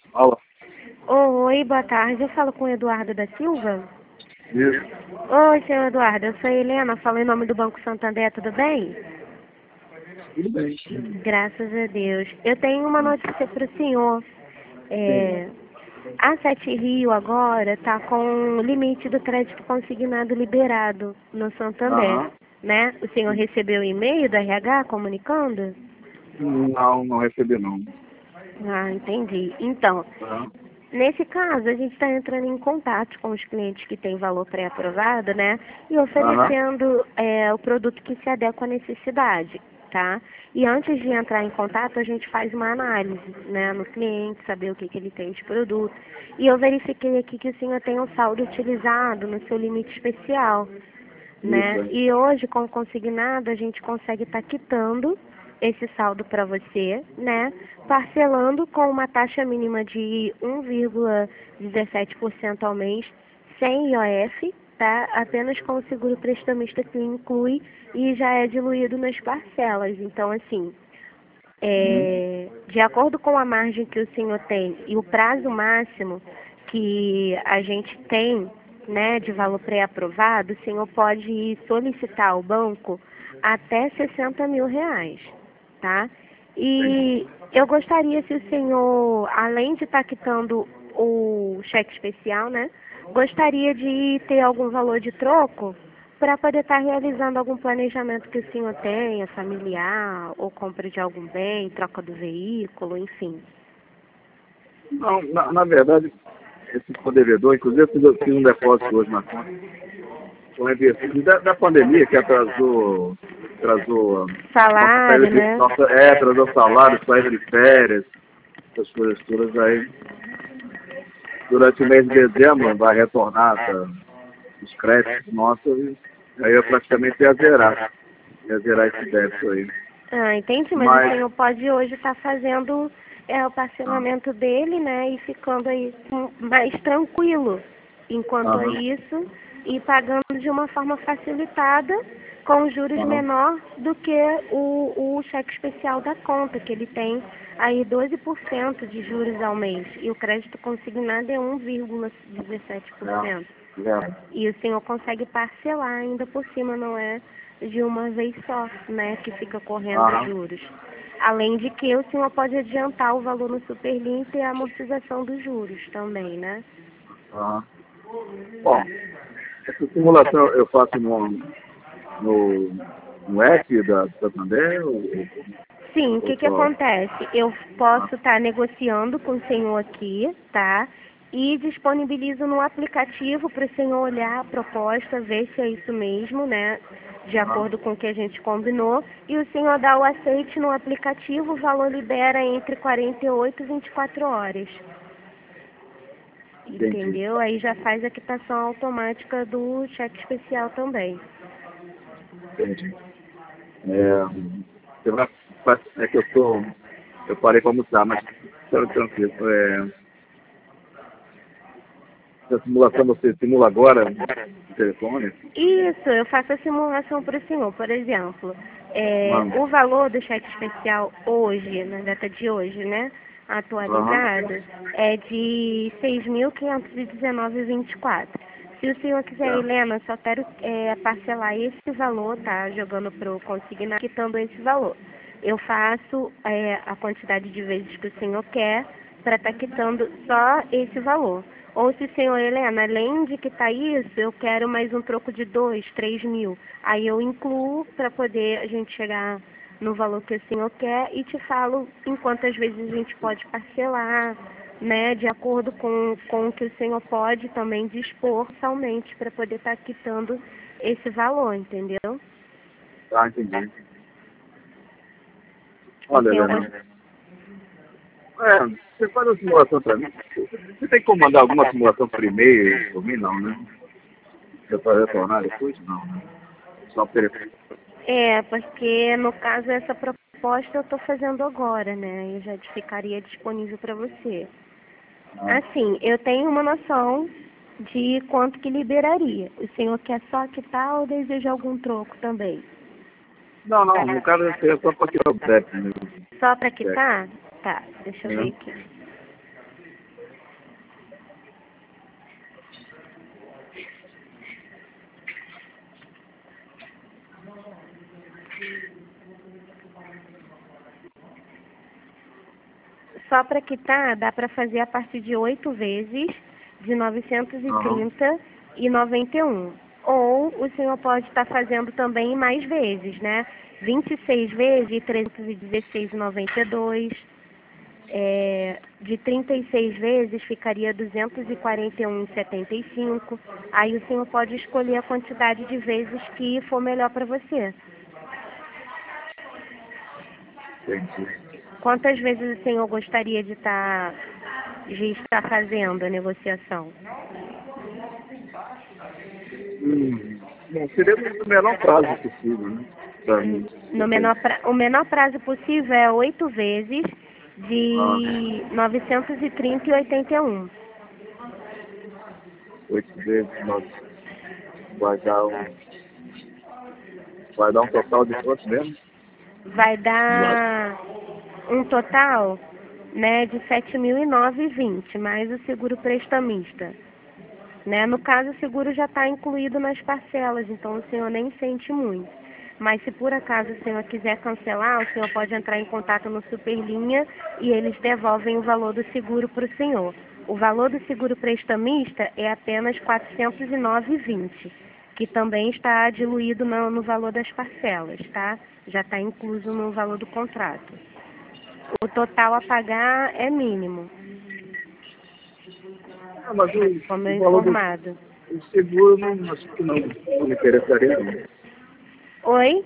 Alô? Oi, boa tarde. Eu falo com o Eduardo da Silva. Isso. Oi, senhor Eduardo. Eu sou a Helena, falo em nome do Banco Santander, tudo bem? Tudo bem. Graças a Deus. Eu tenho uma notícia para o senhor. Sim. A Sete Rio agora está com o limite do crédito consignado liberado no Santander, Aham. né? O senhor recebeu o e-mail do RH comunicando? Não, não recebi não. Ah, entendi. Então, Aham. nesse caso, a gente está entrando em contato com os clientes que têm valor pré-aprovado, né? E Aham. oferecendo o produto que se adequa à necessidade, tá? E antes de entrar em contato, a gente faz uma análise, né, no cliente, saber o que ele tem de produto. E eu verifiquei aqui que o senhor tem um saldo utilizado no seu limite especial, Isso, né? é. E hoje, com o consignado, a gente consegue estar quitando esse saldo para você, né? Parcelando com uma taxa mínima de 1,17% ao mês, sem IOF, tá? Apenas com o seguro prestamista que inclui e já é diluído nas parcelas. Então, assim, Uhum. de acordo com a margem que o senhor tem e o prazo máximo que a gente tem, né, de valor pré-aprovado, o senhor pode solicitar ao banco até 60 mil reais, tá? Entendi. E eu gostaria, se o senhor, além de estar quitando o cheque especial, né, gostaria de ter algum valor de troco para poder estar realizando algum planejamento que o senhor tenha, familiar, ou compra de algum bem, troca do veículo, enfim. Não, na verdade, esse devedor, inclusive eu fiz um depósito hoje na conta, com investido da pandemia que atrasou nossa saída Salário, de, né? atrasou salário, saída de férias, essas coisas todas aí. Durante o mês de dezembro vai retornar os créditos nossos e aí eu praticamente ia zerar esse débito aí. Ah, entendi, mas o Mas, senhor pode hoje estar fazendo o ah, parcelamento dele, né, e ficando aí mais tranquilo enquanto a aham, isso e pagando de uma forma facilitada com juros aham, menor do que o cheque especial da conta, que ele tem aí 12% de juros ao mês e o crédito consignado é é, 1,17%. é, E o senhor consegue parcelar ainda por cima, não é de uma vez só, né, que fica correndo aham, juros. Além de que o senhor pode adiantar o valor no Superlimp e a amortização dos juros também, né? aham. Bom, essa simulação eu faço no, no app da Santander Sim, o ou que que só? acontece? Eu Ah, posso estar negociando com o senhor aqui, tá? E disponibilizo no aplicativo para o senhor olhar a proposta, ver se é isso mesmo, né? De ah, acordo com o que a gente combinou. E o senhor dá o aceite no aplicativo, o valor libera entre 48 e 24 horas. entendi, Entendeu? Aí já faz a quitação automática do cheque especial também. entendi. Você é que eu parei para almoçar, mas tranquilo. Essa simulação você simula agora no telefone? Isso, eu faço a simulação para o senhor. Por exemplo, Não. o valor do cheque especial hoje, na data de hoje, né, Aham. atualizado, é de 6.519,24. Se o senhor quiser, Tá. Helena, eu só quero parcelar esse valor, tá? Jogando para o consignado, quitando esse valor. Eu faço a quantidade de vezes que o senhor quer para estar quitando só esse valor. Ou se, senhor Helena, além de quitar isso, eu quero mais um troco de 2, 3 mil. Aí eu incluo para poder a gente chegar no valor que o senhor quer e te falo em quantas vezes a gente pode parcelar, né, de acordo com o que o senhor pode também dispor somente para poder estar quitando esse valor, entendeu? Tá, entendi. O Olha, senhor Helena. Você faz a simulação para mim. Você tem como mandar alguma simulação por e-mail, por mim não, né? Eu para retornar depois? Não, né? Só por telefone. porque no caso essa proposta eu estou fazendo agora, né? E já ficaria disponível para você. Ah. Assim, eu tenho uma noção de quanto que liberaria. O senhor quer só quitar ou deseja algum troco também? Não, não, no caso é só para tirar o débito mesmo. Só para Cheque. quitar? Tá, deixa eu ver Né? aqui. Só para quitar, dá para fazer a partir de 8 vezes de 930,91. Ou o senhor pode estar fazendo também mais vezes, né? 26 vezes de 316,92. De 36 vezes ficaria 241,75. Aí o senhor pode escolher a quantidade de vezes que for melhor para você. Entendi. Quantas vezes o senhor gostaria de estar fazendo a negociação? Bom, seria no menor prazo possível, né? Pra mim. O menor prazo possível é 8 vezes de 930,81. 8 vezes, vai dar um total de quanto mesmo? Vai dar um total, né, de 7.009,20, mais o seguro prestamista. Né? No caso, o seguro já está incluído nas parcelas, então o senhor nem sente muito. Mas se por acaso o senhor quiser cancelar, o senhor pode entrar em contato no Superlinha e eles devolvem o valor do seguro para o senhor. O valor do seguro prestamista é apenas R$ 409,20, que também está diluído no valor das parcelas, tá? Já está incluso no valor do contrato. O total a pagar é mínimo. Mas Como o é valor informado. do seguro, não, acho que não me interessaria, não. Oi?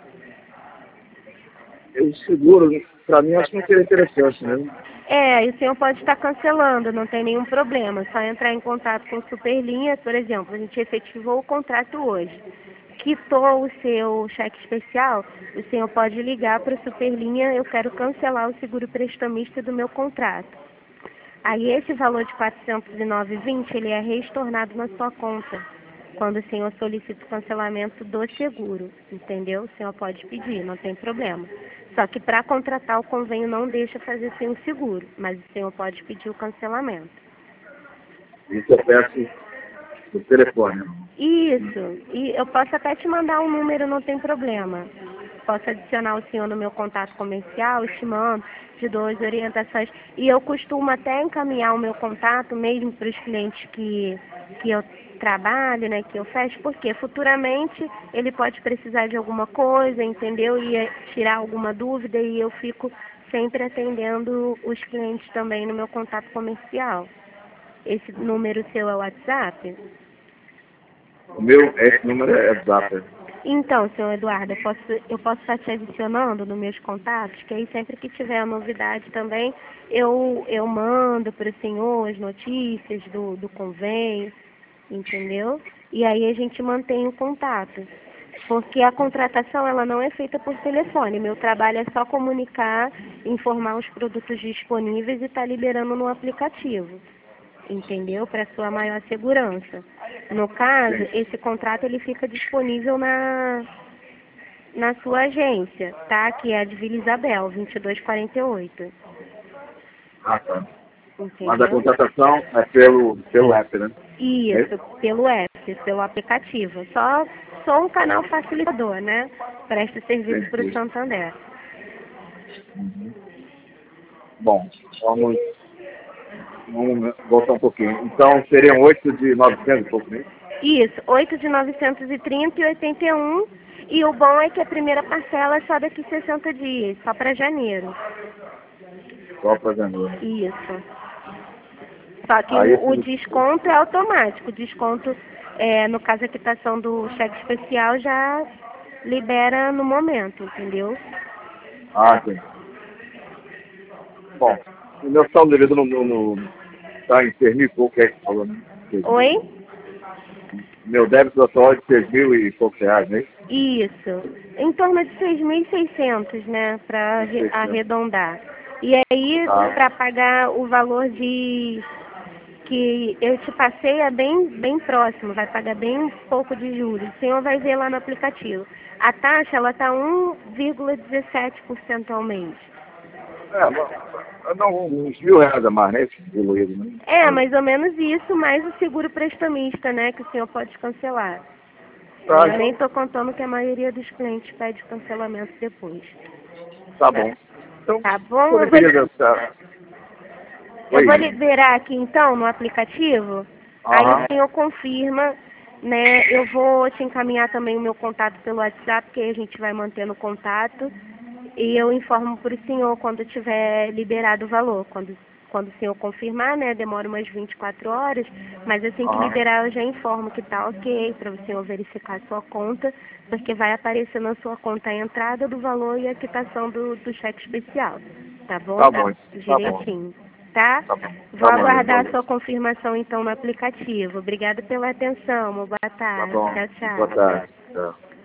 O seguro, para mim, acho que não seria interessante, né? E o senhor pode estar cancelando, não tem nenhum problema. Só entrar em contato com o Superlinha, por exemplo, a gente efetivou o contrato hoje. Quitou o seu cheque especial, o senhor pode ligar para o Superlinha, eu quero cancelar o seguro prestamista do meu contrato. Aí esse valor de R$ 409,20, ele é reestornado na sua conta, quando o senhor solicita o cancelamento do seguro, entendeu? O senhor pode pedir, não tem problema. Só que para contratar o convênio não deixa fazer sem o seguro, mas o senhor pode pedir o cancelamento. Isso eu peço no telefone. Isso, e eu posso até te mandar um número, não tem problema. Posso adicionar o senhor no meu contato comercial, estimando, te dou as orientações. E eu costumo até encaminhar o meu contato mesmo para os clientes que eu trabalho, né, que eu fecho, porque futuramente ele pode precisar de alguma coisa, entendeu? E tirar alguma dúvida e eu fico sempre atendendo os clientes também no meu contato comercial. Esse número seu é o WhatsApp? Esse número é WhatsApp. Então, senhor Eduardo, eu posso estar te adicionando nos meus contatos, que aí sempre que tiver a novidade também, eu mando para o senhor as notícias do convênio, entendeu? E aí a gente mantém o contato. Porque a contratação ela não é feita por telefone. Meu trabalho é só comunicar, informar os produtos disponíveis e estar liberando no aplicativo. Entendeu? Para sua maior segurança. No caso, esse contrato ele fica disponível na sua agência, tá? Que é a de Vila Isabel, 2248. Ah, tá. Entendeu? Mas a contratação é pelo app, né? Isso, pelo app, pelo aplicativo. Só um canal facilitador, né? Presta serviço para o Santander. Bom, vamos voltar um pouquinho. Então, seriam 8 de 900 e pouco, né? Isso, 8 de 930,81. E o bom é que a primeira parcela é só daqui 60 dias, só para janeiro. Só para janeiro. Isso. Só que Aí, o desconto é automático. O desconto, no caso a quitação do cheque especial, já libera no momento, entendeu? Ah, sim. Bom, o meu saldo devido está em 6 mil e pouco, é que falou, né? Oi? Meu débito atual é de 6 mil e poucos reais, né? Isso. Em torno de 6.600, né? Para arredondar. E aí, para pagar o valor que eu te passei é bem próximo, vai pagar bem pouco de juros. O senhor vai ver lá no aplicativo. A taxa, ela está 1,17% ao mês. Não, uns R$ 1.000 a mais, né? Diluído, né? Mais ou menos isso, mais o seguro prestamista, né? Que o senhor pode cancelar. Tá, Eu nem estou contando que a maioria dos clientes pede cancelamento depois. Tá bom. Então, Tá bom? eu queria dançar. Eu Oi. vou liberar aqui então no aplicativo, aí Aham. o senhor confirma, né? Eu vou te encaminhar também o meu contato pelo WhatsApp, porque a gente vai mantendo contato, e eu informo para o senhor quando tiver liberado o valor. Quando o senhor confirmar, né? Demora umas 24 horas, mas assim que Aham. liberar eu já informo que tá ok, para o senhor verificar a sua conta, porque vai aparecer na sua conta a entrada do valor e a quitação do cheque especial. Tá bom? Tá bom. Tá bom. Direitinho. Tá? Tá bom. Vou Tá bom, aguardar a valeu. sua confirmação então no aplicativo. Obrigada pela atenção. Boa Tá tarde. bom. Tchau, Boa tchau. tarde. Tchau.